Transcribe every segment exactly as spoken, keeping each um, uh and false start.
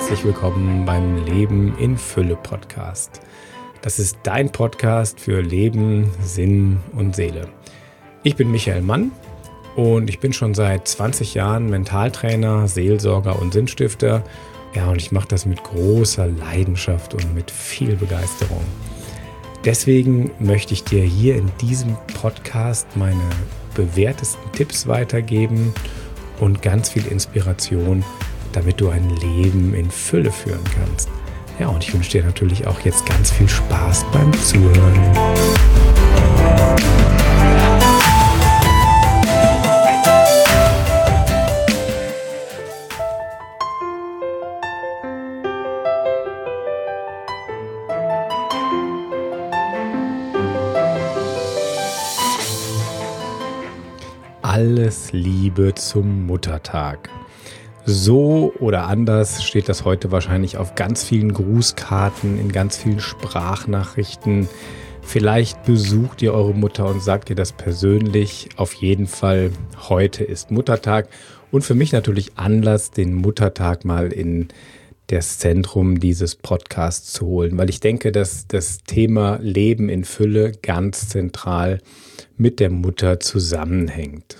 herzlich willkommen beim Leben in Fülle Podcast. Das ist dein Podcast für Leben, Sinn und Seele. Ich bin Michael Mann und ich bin schon seit zwanzig Jahren Mentaltrainer, Seelsorger und Sinnstifter. Ja, und ich mache das mit großer Leidenschaft und mit viel Begeisterung. Deswegen möchte ich dir hier in diesem Podcast meine bewährtesten Tipps weitergeben und ganz viel Inspiration, damit du ein Leben in Fülle führen kannst. Ja, und ich wünsche dir natürlich auch jetzt ganz viel Spaß beim Zuhören. Alles Liebe zum Muttertag. So oder anders steht das heute wahrscheinlich auf ganz vielen Grußkarten, in ganz vielen Sprachnachrichten. Vielleicht besucht ihr eure Mutter und sagt ihr das persönlich. Auf jeden Fall, heute ist Muttertag und für mich natürlich Anlass, den Muttertag mal in das Zentrum dieses Podcasts zu holen, weil ich denke, dass das Thema Leben in Fülle ganz zentral mit der Mutter zusammenhängt.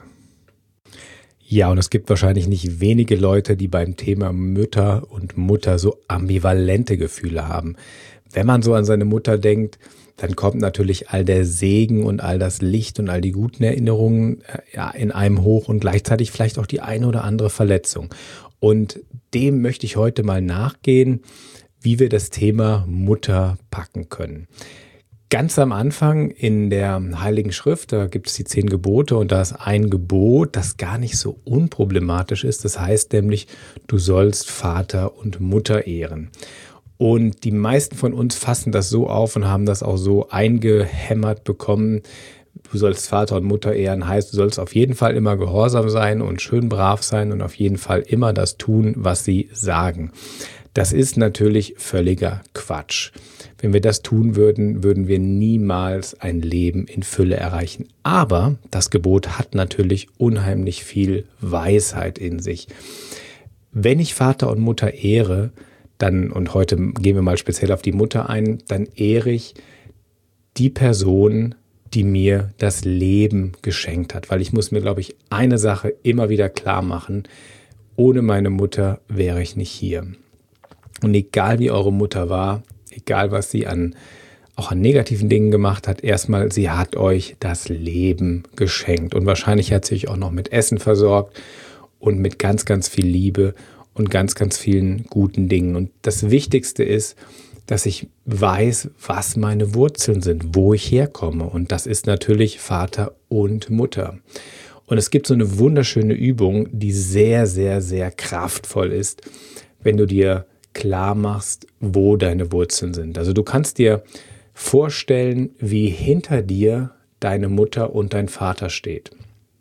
Ja, und es gibt wahrscheinlich nicht wenige Leute, die beim Thema Mütter und Mutter so ambivalente Gefühle haben. Wenn man so an seine Mutter denkt, dann kommt natürlich all der Segen und all das Licht und all die guten Erinnerungen äh, ja, in einem hoch und gleichzeitig vielleicht auch die eine oder andere Verletzung. Und dem möchte ich heute mal nachgehen, wie wir das Thema Mutter packen können. Ganz am Anfang in der Heiligen Schrift, da gibt es die zehn Gebote und da ist ein Gebot, das gar nicht so unproblematisch ist. Das heißt nämlich, du sollst Vater und Mutter ehren. Und die meisten von uns fassen das so auf und haben das auch so eingehämmert bekommen. Du sollst Vater und Mutter ehren, heißt, du sollst auf jeden Fall immer gehorsam sein und schön brav sein und auf jeden Fall immer das tun, was sie sagen. Das ist natürlich völliger Quatsch. Wenn wir das tun würden, würden wir niemals ein Leben in Fülle erreichen. Aber das Gebot hat natürlich unheimlich viel Weisheit in sich. Wenn ich Vater und Mutter ehre, dann, und heute gehen wir mal speziell auf die Mutter ein, dann ehre ich die Person, die mir das Leben geschenkt hat. Weil ich muss mir, glaube ich, eine Sache immer wieder klar machen: Ohne meine Mutter wäre ich nicht hier. Und egal wie eure Mutter war, egal was sie an, auch an negativen Dingen gemacht hat, erstmal, sie hat euch das Leben geschenkt. Und wahrscheinlich hat sie euch auch noch mit Essen versorgt und mit ganz, ganz viel Liebe und ganz, ganz vielen guten Dingen. Und das Wichtigste ist, dass ich weiß, was meine Wurzeln sind, wo ich herkomme. Und das ist natürlich Vater und Mutter. Und es gibt so eine wunderschöne Übung, die sehr, sehr, sehr kraftvoll ist, wenn du dir klar machst, wo deine Wurzeln sind. Also du kannst dir vorstellen, wie hinter dir deine Mutter und dein Vater steht.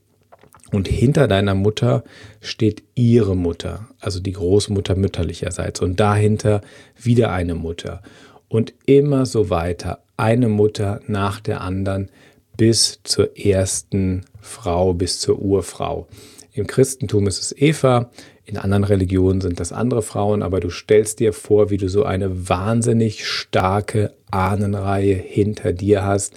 Und hinter deiner Mutter steht ihre Mutter, also die Großmutter mütterlicherseits. Und dahinter wieder eine Mutter. Und immer so weiter, eine Mutter nach der anderen bis zur ersten Frau, bis zur Urfrau. Im Christentum ist es Eva, in anderen Religionen sind das andere Frauen, aber du stellst dir vor, wie du so eine wahnsinnig starke Ahnenreihe hinter dir hast,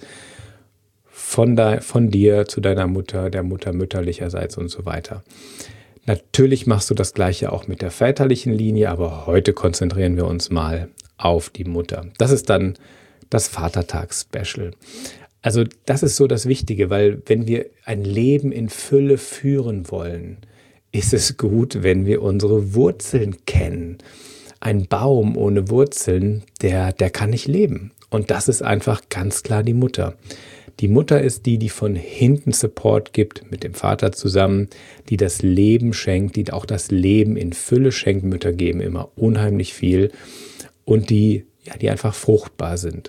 von, de, von dir zu deiner Mutter, der Mutter mütterlicherseits und so weiter. Natürlich machst du das Gleiche auch mit der väterlichen Linie, aber heute konzentrieren wir uns mal auf die Mutter. Das ist dann das Vatertags-Special. Also das ist so das Wichtige, weil wenn wir ein Leben in Fülle führen wollen, ist es gut, wenn wir unsere Wurzeln kennen. Ein Baum ohne Wurzeln, der, der kann nicht leben. Und das ist einfach ganz klar die Mutter. Die Mutter ist die, die von hinten Support gibt, mit dem Vater zusammen, die das Leben schenkt, die auch das Leben in Fülle schenkt. Mütter geben immer unheimlich viel und die, ja, die einfach fruchtbar sind.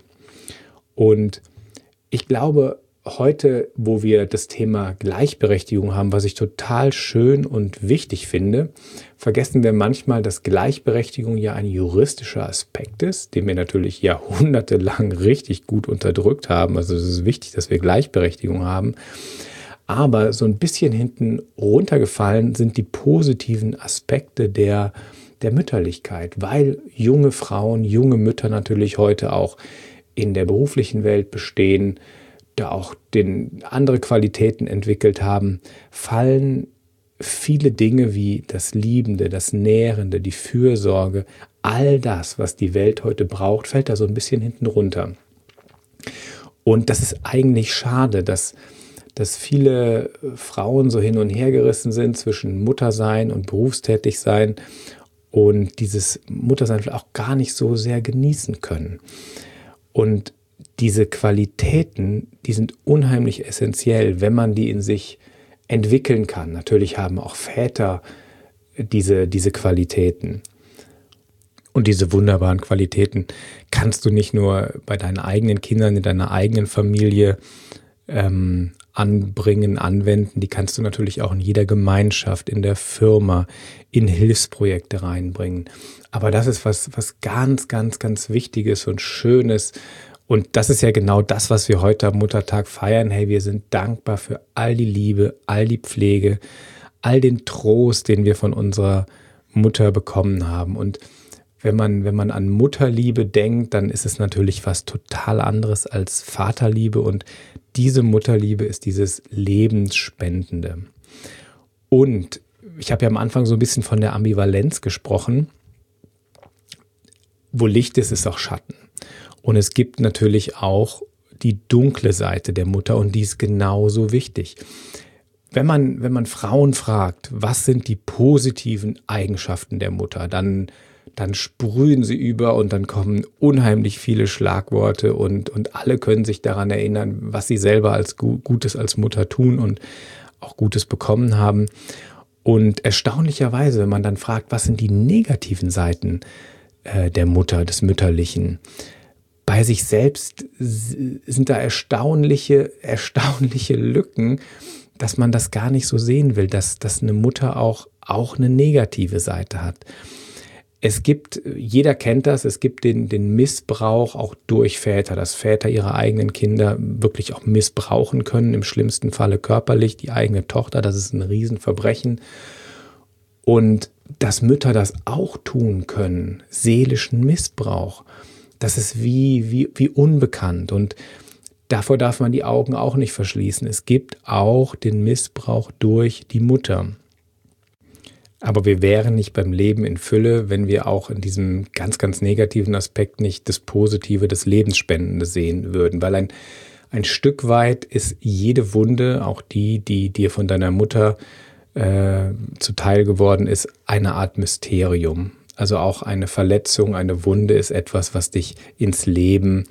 Und ich glaube, heute, wo wir das Thema Gleichberechtigung haben, was ich total schön und wichtig finde, vergessen wir manchmal, dass Gleichberechtigung ja ein juristischer Aspekt ist, den wir natürlich jahrhundertelang richtig gut unterdrückt haben. Also es ist wichtig, dass wir Gleichberechtigung haben. Aber so ein bisschen hinten runtergefallen sind die positiven Aspekte der der Mütterlichkeit, weil junge Frauen, junge Mütter natürlich heute auch in der beruflichen Welt bestehen, da auch den, andere Qualitäten entwickelt haben, fallen viele Dinge wie das Liebende, das Nährende, die Fürsorge, all das, was die Welt heute braucht, fällt da so ein bisschen hinten runter. Und das ist eigentlich schade, dass, dass viele Frauen so hin und her gerissen sind zwischen Muttersein und Berufstätigsein und dieses Muttersein vielleicht auch gar nicht so sehr genießen können. Und diese Qualitäten, die sind unheimlich essentiell, wenn man die in sich entwickeln kann. Natürlich haben auch Väter diese, diese Qualitäten. Und diese wunderbaren Qualitäten kannst du nicht nur bei deinen eigenen Kindern, in deiner eigenen Familie ähm, anbringen, anwenden. Die kannst du natürlich auch in jeder Gemeinschaft, in der Firma, in Hilfsprojekte reinbringen. Aber das ist was, was ganz, ganz, ganz Wichtiges und Schönes. Und das ist ja genau das, was wir heute am Muttertag feiern. Hey, wir sind dankbar für all die Liebe, all die Pflege, all den Trost, den wir von unserer Mutter bekommen haben. Und wenn man, wenn man an Mutterliebe denkt, dann ist es natürlich was total anderes als Vaterliebe. Und diese Mutterliebe ist dieses Lebensspendende. Und ich habe ja am Anfang so ein bisschen von der Ambivalenz gesprochen. Wo Licht ist, ist auch Schatten. Und es gibt natürlich auch die dunkle Seite der Mutter und die ist genauso wichtig. Wenn man, wenn man Frauen fragt, was sind die positiven Eigenschaften der Mutter, dann, dann sprühen sie über und dann kommen unheimlich viele Schlagworte und, und alle können sich daran erinnern, was sie selber als Gutes als Mutter tun und auch Gutes bekommen haben. Und erstaunlicherweise, wenn man dann fragt, was sind die negativen Seiten äh, der Mutter, des Mütterlichen, bei sich selbst sind da erstaunliche, erstaunliche Lücken, dass man das gar nicht so sehen will, dass, dass eine Mutter auch, auch eine negative Seite hat. Es gibt, jeder kennt das, es gibt den, den Missbrauch auch durch Väter, dass Väter ihre eigenen Kinder wirklich auch missbrauchen können, im schlimmsten Falle körperlich, die eigene Tochter, das ist ein Riesenverbrechen. Und dass Mütter das auch tun können, seelischen Missbrauch, das ist wie, wie, wie unbekannt und davor darf man die Augen auch nicht verschließen. Es gibt auch den Missbrauch durch die Mutter. Aber wir wären nicht beim Leben in Fülle, wenn wir auch in diesem ganz, ganz negativen Aspekt nicht das Positive, das Lebensspendende sehen würden. Weil ein, ein Stück weit ist jede Wunde, auch die, die dir von deiner Mutter äh, zuteil geworden ist, eine Art Mysterium. Also auch eine Verletzung, eine Wunde ist etwas, was dich ins Leben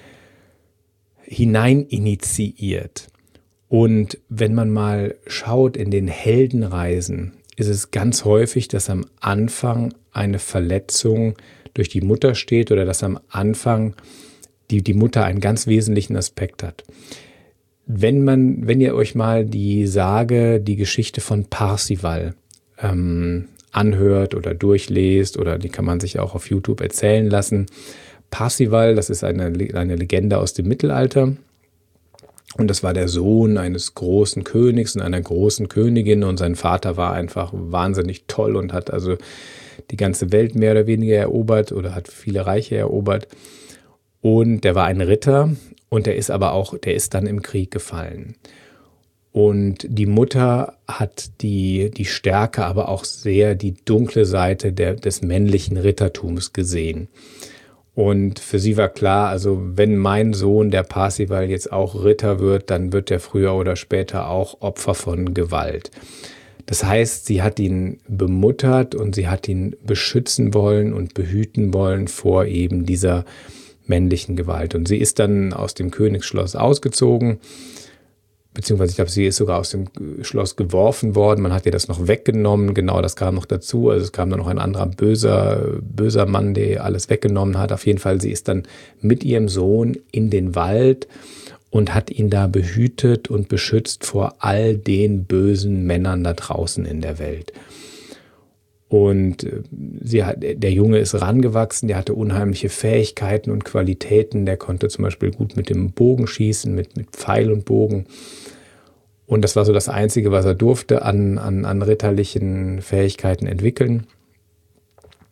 hinein initiiert. Und wenn man mal schaut in den Heldenreisen, ist es ganz häufig, dass am Anfang eine Verletzung durch die Mutter steht oder dass am Anfang die, die Mutter einen ganz wesentlichen Aspekt hat. Wenn man, wenn ihr euch mal die Sage, die Geschichte von Parzival ähm, anhört oder durchlest oder die kann man sich auch auf YouTube erzählen lassen. Parzival, das ist eine, eine Legende aus dem Mittelalter und das war der Sohn eines großen Königs und einer großen Königin und sein Vater war einfach wahnsinnig toll und hat also die ganze Welt mehr oder weniger erobert oder hat viele Reiche erobert und der war ein Ritter und der ist aber auch, der ist dann im Krieg gefallen. Und die Mutter hat die, die Stärke, aber auch sehr die dunkle Seite der, des männlichen Rittertums gesehen. Und für sie war klar, also wenn mein Sohn, der Parzival, jetzt auch Ritter wird, dann wird er früher oder später auch Opfer von Gewalt. Das heißt, sie hat ihn bemuttert und sie hat ihn beschützen wollen und behüten wollen vor eben dieser männlichen Gewalt. Und sie ist dann aus dem Königsschloss ausgezogen, beziehungsweise ich glaube, sie ist sogar aus dem Schloss geworfen worden. Man hat ihr das noch weggenommen. Genau, das kam noch dazu. Also es kam dann noch ein anderer böser, böser Mann, der alles weggenommen hat. Auf jeden Fall, sie ist dann mit ihrem Sohn in den Wald und hat ihn da behütet und beschützt vor all den bösen Männern da draußen in der Welt. Und sie hat, der Junge ist rangewachsen, der hatte unheimliche Fähigkeiten und Qualitäten. Der konnte zum Beispiel gut mit dem Bogen schießen, mit, mit Pfeil und Bogen. Und das war so das Einzige, was er durfte an, an, an ritterlichen Fähigkeiten entwickeln.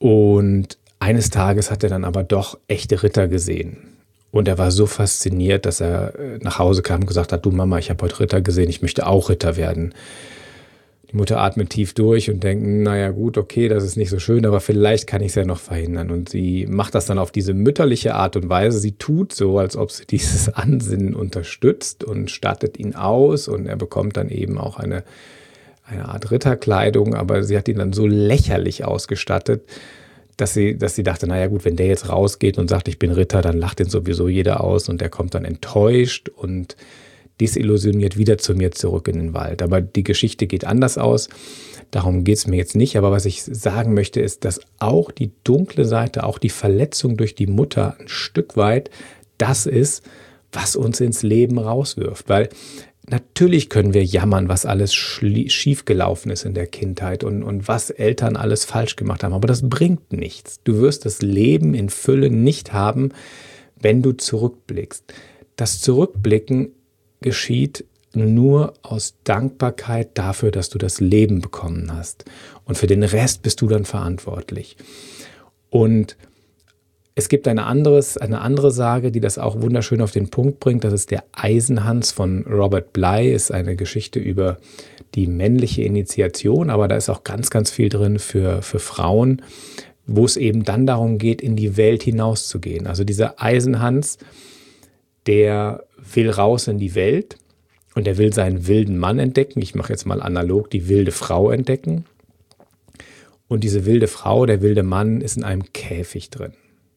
Und eines Tages hat er dann aber doch echte Ritter gesehen. Und er war so fasziniert, dass er nach Hause kam und gesagt hat, du Mama, ich habe heute Ritter gesehen, ich möchte auch Ritter werden. Die Mutter atmet tief durch und denkt, naja gut, okay, das ist nicht so schön, aber vielleicht kann ich es ja noch verhindern. Und sie macht das dann auf diese mütterliche Art und Weise. Sie tut so, als ob sie dieses Ansinnen unterstützt und stattet ihn aus. Und er bekommt dann eben auch eine, eine Art Ritterkleidung, aber sie hat ihn dann so lächerlich ausgestattet, dass sie, dass sie dachte, naja gut, wenn der jetzt rausgeht und sagt, ich bin Ritter, dann lacht ihn sowieso jeder aus und der kommt dann enttäuscht und desillusioniert wieder zu mir zurück in den Wald. Aber die Geschichte geht anders aus. Darum geht es mir jetzt nicht. Aber was ich sagen möchte, ist, dass auch die dunkle Seite, auch die Verletzung durch die Mutter ein Stück weit das ist, was uns ins Leben rauswirft. Weil natürlich können wir jammern, was alles schiefgelaufen ist in der Kindheit und, und was Eltern alles falsch gemacht haben. Aber das bringt nichts. Du wirst das Leben in Fülle nicht haben, wenn du zurückblickst. Das Zurückblicken geschieht nur aus Dankbarkeit dafür, dass du das Leben bekommen hast. Und für den Rest bist du dann verantwortlich. Und es gibt eine, anderes, eine andere Sage, die das auch wunderschön auf den Punkt bringt. Das ist der Eisenhans von Robert Bly. Ist eine Geschichte über die männliche Initiation, aber da ist auch ganz, ganz viel drin für, für Frauen, wo es eben dann darum geht, in die Welt hinauszugehen. Also dieser Eisenhans, der will raus in die Welt und er will seinen wilden Mann entdecken. Ich mache jetzt mal analog die wilde Frau entdecken. Und diese wilde Frau, der wilde Mann, ist in einem Käfig drin.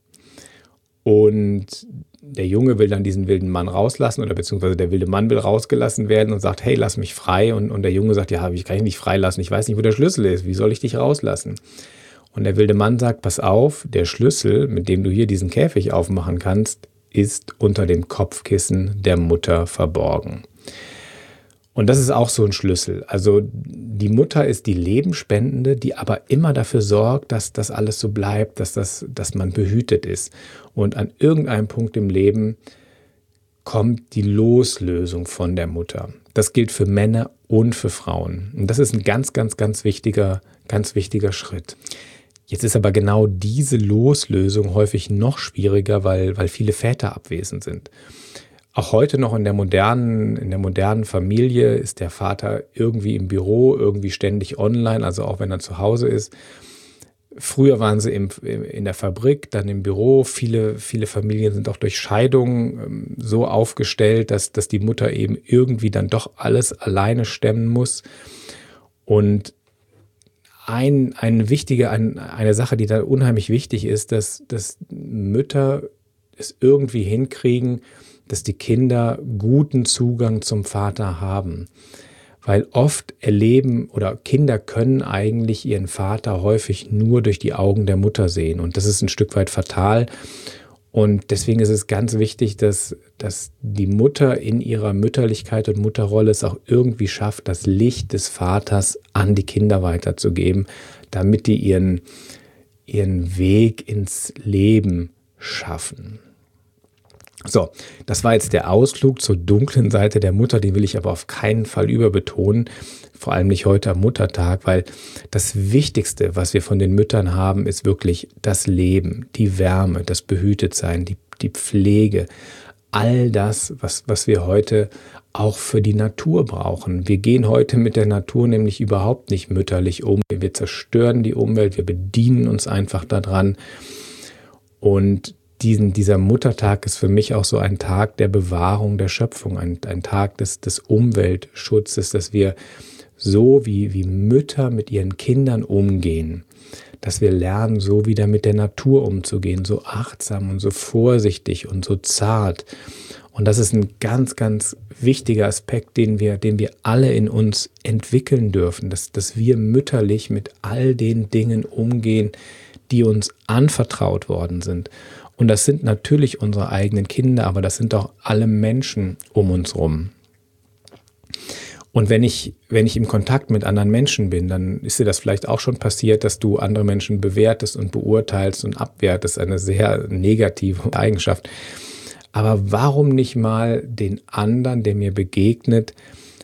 Und der Junge will dann diesen wilden Mann rauslassen oder beziehungsweise der wilde Mann will rausgelassen werden und sagt, hey, lass mich frei. Und, und der Junge sagt, ja, ich kann dich nicht freilassen. Ich weiß nicht, wo der Schlüssel ist. Wie soll ich dich rauslassen? Und der wilde Mann sagt, pass auf, der Schlüssel, mit dem du hier diesen Käfig aufmachen kannst, ist unter dem Kopfkissen der Mutter verborgen. Und das ist auch so ein Schlüssel. Also die Mutter ist die Lebensspendende, die aber immer dafür sorgt, dass das alles so bleibt, dass, das, dass man behütet ist. Und an irgendeinem Punkt im Leben kommt die Loslösung von der Mutter. Das gilt für Männer und für Frauen. Und das ist ein ganz, ganz, ganz wichtiger, ganz wichtiger Schritt. Jetzt ist aber genau diese Loslösung häufig noch schwieriger, weil, weil viele Väter abwesend sind. Auch heute noch in der modernen, in der modernen Familie ist der Vater irgendwie im Büro, irgendwie ständig online, also auch wenn er zu Hause ist. Früher waren sie im, in der Fabrik, dann im Büro. Viele, viele Familien sind auch durch Scheidungen so aufgestellt, dass, dass die Mutter eben irgendwie dann doch alles alleine stemmen muss. Und Ein, ein wichtige, ein, eine Sache, die da unheimlich wichtig ist, dass, dass Mütter es irgendwie hinkriegen, dass die Kinder guten Zugang zum Vater haben. Weil oft erleben oder Kinder können eigentlich ihren Vater häufig nur durch die Augen der Mutter sehen. Und das ist ein Stück weit fatal. Und deswegen ist es ganz wichtig, dass, dass die Mutter in ihrer Mütterlichkeit und Mutterrolle es auch irgendwie schafft, das Licht des Vaters an die Kinder weiterzugeben, damit die ihren, ihren Weg ins Leben schaffen. So, das war jetzt der Ausflug zur dunklen Seite der Mutter, den will ich aber auf keinen Fall überbetonen, vor allem nicht heute am Muttertag, weil das Wichtigste, was wir von den Müttern haben, ist wirklich das Leben, die Wärme, das Behütetsein, die, die Pflege, all das, was, was wir heute auch für die Natur brauchen. Wir gehen heute mit der Natur nämlich überhaupt nicht mütterlich um. Wir zerstören die Umwelt, wir bedienen uns einfach daran. Und diesen, dieser Muttertag ist für mich auch so ein Tag der Bewahrung der Schöpfung, ein, ein Tag des, des Umweltschutzes, dass wir so wie, wie Mütter mit ihren Kindern umgehen, dass wir lernen, so wieder mit der Natur umzugehen, so achtsam und so vorsichtig und so zart. Und das ist ein ganz, ganz wichtiger Aspekt, den wir, den wir alle in uns entwickeln dürfen, dass, dass wir mütterlich mit all den Dingen umgehen, die uns anvertraut worden sind. Und das sind natürlich unsere eigenen Kinder, aber das sind auch alle Menschen um uns rum. Und wenn ich, wenn ich im Kontakt mit anderen Menschen bin, dann ist dir das vielleicht auch schon passiert, dass du andere Menschen bewertest und beurteilst und abwertest, eine sehr negative Eigenschaft. Aber warum nicht mal den anderen, der mir begegnet,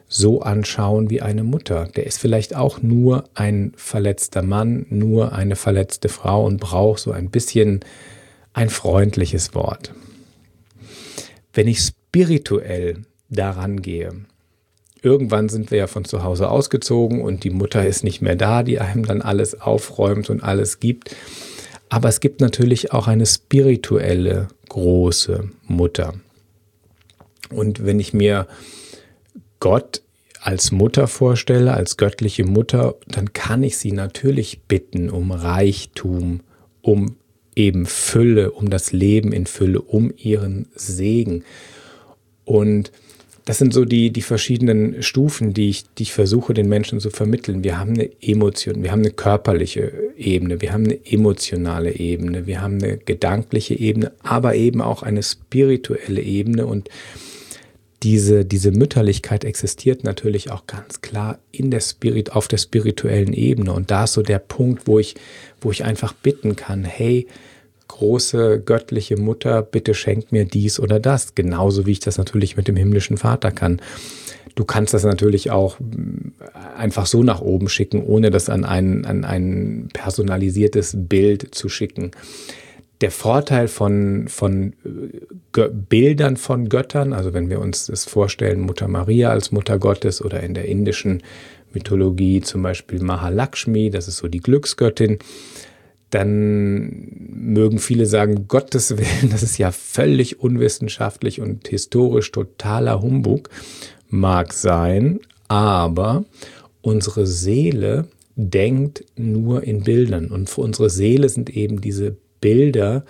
so anschauen wie eine Mutter. Der ist vielleicht auch nur ein verletzter Mann, nur eine verletzte Frau und braucht so ein bisschen ein freundliches Wort. Wenn ich spirituell daran gehe, irgendwann sind wir ja von zu Hause ausgezogen und die Mutter ist nicht mehr da, die einem dann alles aufräumt und alles gibt. Aber es gibt natürlich auch eine spirituelle große Mutter. Und wenn ich mir Gott als Mutter vorstelle, als göttliche Mutter, dann kann ich sie natürlich bitten um Reichtum, um eben Fülle, um das Leben in Fülle, um ihren Segen. Und das sind so die, die verschiedenen Stufen, die ich, die ich versuche, den Menschen zu vermitteln. Wir haben eine Emotion, wir haben eine körperliche Ebene, wir haben eine emotionale Ebene, wir haben eine gedankliche Ebene, aber eben auch eine spirituelle Ebene. Und diese, diese Mütterlichkeit existiert natürlich auch ganz klar in der Spirit, auf der spirituellen Ebene. Und da ist so der Punkt, wo ich, wo ich einfach bitten kann, hey, große göttliche Mutter, bitte schenk mir dies oder das. Genauso wie ich das natürlich mit dem himmlischen Vater kann. Du kannst das natürlich auch einfach so nach oben schicken, ohne das an ein, an ein personalisiertes Bild zu schicken. Der Vorteil von, von Bildern von Göttern, also wenn wir uns das vorstellen, Mutter Maria als Mutter Gottes oder in der indischen Mythologie zum Beispiel Mahalakshmi, das ist so die Glücksgöttin, dann mögen viele sagen, Gottes Willen, das ist ja völlig unwissenschaftlich und historisch totaler Humbug. Mag sein, aber unsere Seele denkt nur in Bildern und für unsere Seele sind eben diese Bilder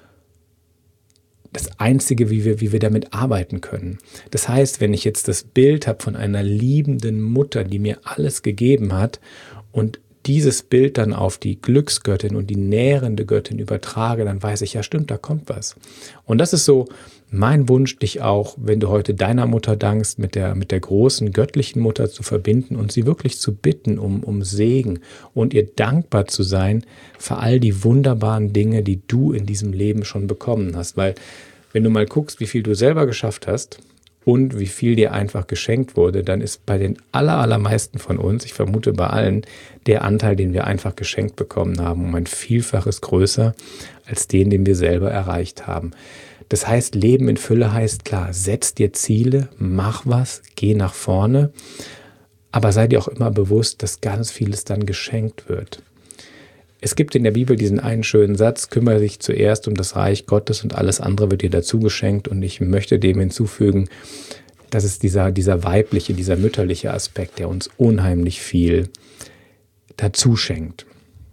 das Einzige, wie wir, wie wir damit arbeiten können. Das heißt, wenn ich jetzt das Bild habe von einer liebenden Mutter, die mir alles gegeben hat und dieses Bild dann auf die Glücksgöttin und die nährende Göttin übertrage, dann weiß ich, ja stimmt, da kommt was. Und das ist so mein Wunsch, dich auch, wenn du heute deiner Mutter dankst, mit der, mit der großen göttlichen Mutter zu verbinden und sie wirklich zu bitten um, um Segen und ihr dankbar zu sein für all die wunderbaren Dinge, die du in diesem Leben schon bekommen hast. Weil wenn du mal guckst, wie viel du selber geschafft hast und wie viel dir einfach geschenkt wurde, dann ist bei den aller, allermeisten von uns, ich vermute bei allen, der Anteil, den wir einfach geschenkt bekommen haben, um ein Vielfaches größer als den, den wir selber erreicht haben. Das heißt, Leben in Fülle heißt, klar, setz dir Ziele, mach was, geh nach vorne, aber sei dir auch immer bewusst, dass ganz vieles dann geschenkt wird. Es gibt in der Bibel diesen einen schönen Satz, kümmere dich zuerst um das Reich Gottes und alles andere wird dir dazu geschenkt. Und ich möchte dem hinzufügen, dass es dieser, dieser weibliche, dieser mütterliche Aspekt, der uns unheimlich viel dazu schenkt.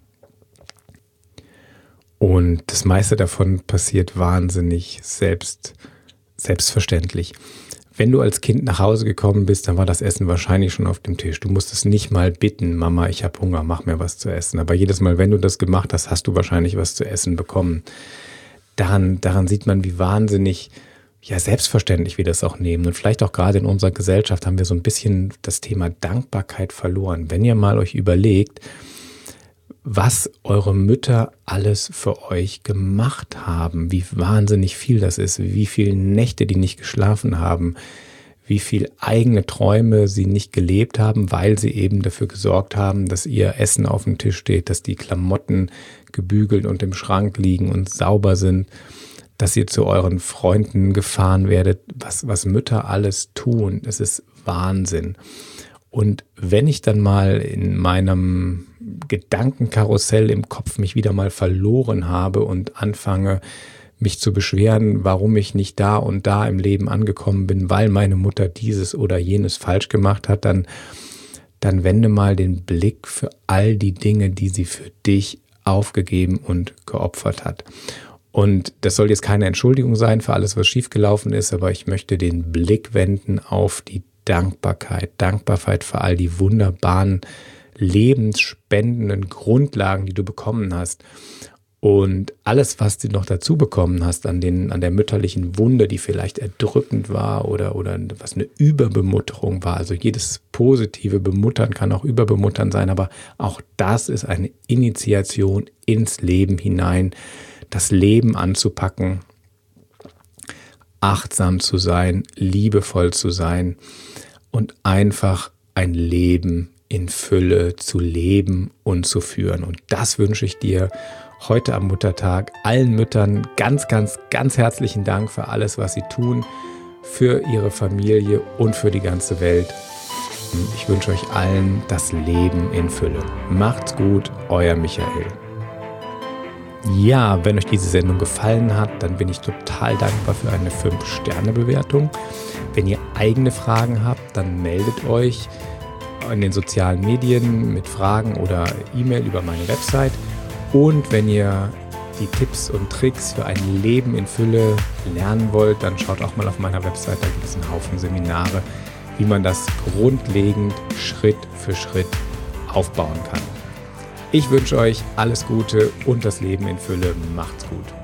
Und das meiste davon passiert wahnsinnig selbst, selbstverständlich. Wenn du als Kind nach Hause gekommen bist, dann war das Essen wahrscheinlich schon auf dem Tisch. Du musstest nicht mal bitten, Mama, ich habe Hunger, mach mir was zu essen. Aber jedes Mal, wenn du das gemacht hast, hast du wahrscheinlich was zu essen bekommen. Daran, daran sieht man, wie wahnsinnig, ja, selbstverständlich wir das auch nehmen. Und vielleicht auch gerade in unserer Gesellschaft haben wir so ein bisschen das Thema Dankbarkeit verloren. Wenn ihr mal euch überlegt, was eure Mütter alles für euch gemacht haben, wie wahnsinnig viel das ist, wie viele Nächte die nicht geschlafen haben, wie viele eigene Träume sie nicht gelebt haben, weil sie eben dafür gesorgt haben, dass ihr Essen auf dem Tisch steht, dass die Klamotten gebügelt und im Schrank liegen und sauber sind, dass ihr zu euren Freunden gefahren werdet, was, was Mütter alles tun. Es ist Wahnsinn. Und wenn ich dann mal in meinem Gedankenkarussell im Kopf mich wieder mal verloren habe und anfange, mich zu beschweren, warum ich nicht da und da im Leben angekommen bin, weil meine Mutter dieses oder jenes falsch gemacht hat, dann, dann wende mal den Blick für all die Dinge, die sie für dich aufgegeben und geopfert hat. Und das soll jetzt keine Entschuldigung sein für alles, was schiefgelaufen ist, aber ich möchte den Blick wenden auf die Dankbarkeit, Dankbarkeit für all die wunderbaren, lebensspendenden Grundlagen, die du bekommen hast. Und alles, was du noch dazu bekommen hast an, den, an der mütterlichen Wunde, die vielleicht erdrückend war oder, oder was eine Überbemutterung war. Also jedes positive Bemuttern kann auch Überbemuttern sein, aber auch das ist eine Initiation ins Leben hinein, das Leben anzupacken, achtsam zu sein, liebevoll zu sein. und einfach ein Leben in Fülle zu leben und zu führen. Und das wünsche ich dir heute am Muttertag. Allen Müttern ganz, ganz, ganz herzlichen Dank für alles, was sie tun, für ihre Familie und für die ganze Welt. Ich wünsche euch allen das Leben in Fülle. Macht's gut, euer Michael. Ja, wenn euch diese Sendung gefallen hat, dann bin ich total dankbar für eine fünf Sterne Bewertung. Wenn ihr eigene Fragen habt, dann meldet euch in den sozialen Medien mit Fragen oder E-Mail über meine Website. Und wenn ihr die Tipps und Tricks für ein Leben in Fülle lernen wollt, dann schaut auch mal auf meiner Website, da gibt es einen Haufen Seminare, wie man das grundlegend Schritt für Schritt aufbauen kann. Ich wünsche euch alles Gute und das Leben in Fülle. Macht's gut.